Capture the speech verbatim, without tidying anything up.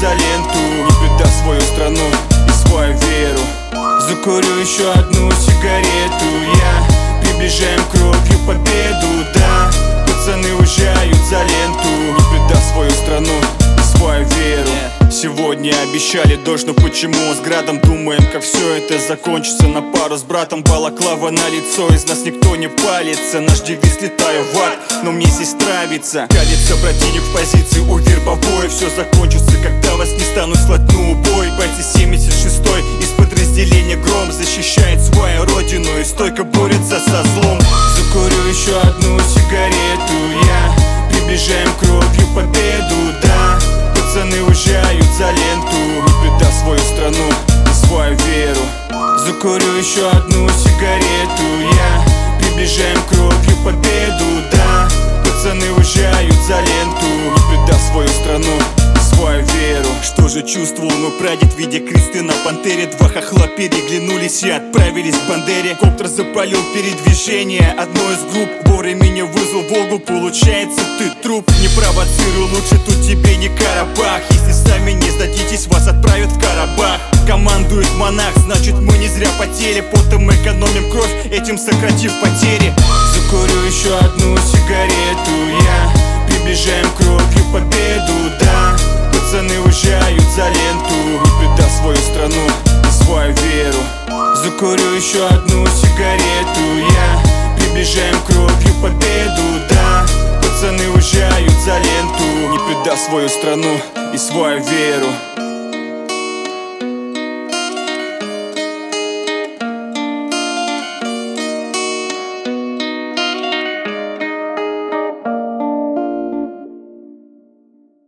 за ленту, не предав свою страну и свою веру. Закурю еще одну сигарету, я приближаем кровью победу, да. Пацаны уезжают за ленту, не предав свою страну и свою веру. Сегодня обещали дождь, но почему с градом думаем, как все это закончится? На пару с братом, балаклава на лицо, из нас никто не палится. Наш девиз: летаю в ад, но мне здесь нравится. Калится противник в позиции, увер побои. Все закончится, когда вас не станут слать на убой. Бойцы семьдесят шестой из подразделения Гром защищает свою родину и стойко борется со злом. Закурю еще одну сигарету, я приближаем кровью победу, да. Пацаны уезжают за ленту, не предав свою страну и свою веру. Закурю еще одну сигарету, я приближаем кровью победу, да. Пацаны уезжают за ленту, не предав свою страну и свою веру. Что же чувствовал мой прадед, видя кресты на пантере? Два хохла переглянулись и отправились к Бандере. Коптер запалил передвижение одной из групп, вовремя меня вызвал Волгу, получается ты труп. Не провоцируй, лучше тут тебе не Карабах. Если сами не сдадитесь, вас отправят в Карабах. Командует монах, значит мы не зря потели. Потом экономим кровь, этим сократив потери. Закурю еще одну сигарету, я приближаем кровью победу, да. Пацаны уезжают за ленту, не предав свою страну и свою веру. Закурю еще одну сигарету, я приближаем кровью победу, да. Пацаны уезжают за ленту, не предав свою страну и свою веру.